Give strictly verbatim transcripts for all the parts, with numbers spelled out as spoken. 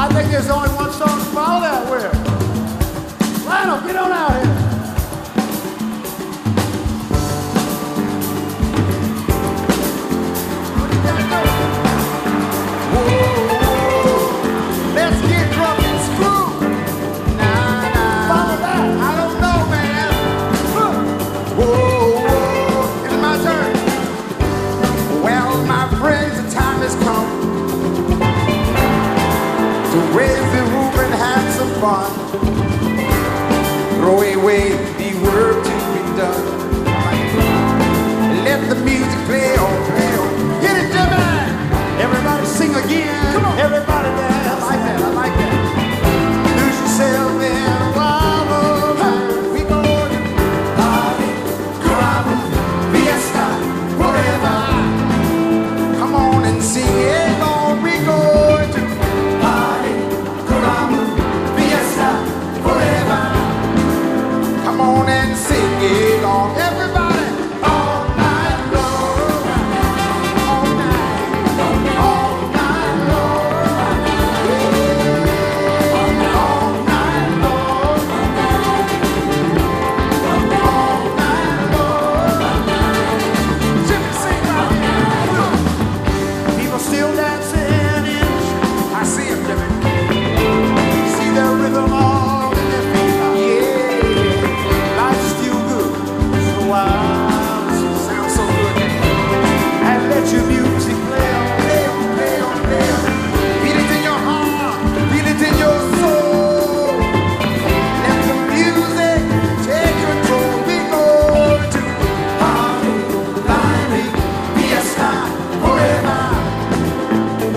I think there's only one song to follow that with. Lionel, get on out here. What you got going? Whoa, let's get drunk and screw. Nah, nah. Follow that. I don't know, man. Whoa, whoa, it's my turn. Well, my friends, the time has come to raise the roof and have some fun. Throw away the work to be done. Let the music play on, play on. Get it, Jimmy! Everybody sing again. Come on. Everybody dance. I like that, I like that. Lose yourself in a wild world. We go to party, carnival, fiesta, forever. Come on and sing it on. We go to party, carnival, fiesta, forever. Come on and sing it on, everybody, all night long, all night, all night long, all night long, all night long. Jimmy, sing right here. People still dancing in the street. I see them, Jimmy. See their rhythm all in their feet. Yeah. Life's still good, so wild, sounds so good. And let your music play on, play on, play on, play on. Feel it in your heart, feel it in your soul. Let the music take control. We go to party, party, fiesta, forever.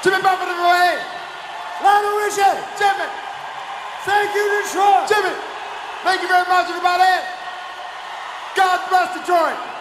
Jimmy Buffett of the way. Lionel Richie. Jimmy. Thank you, Detroit. Jimmy. Thank you very much, everybody. God bless Detroit.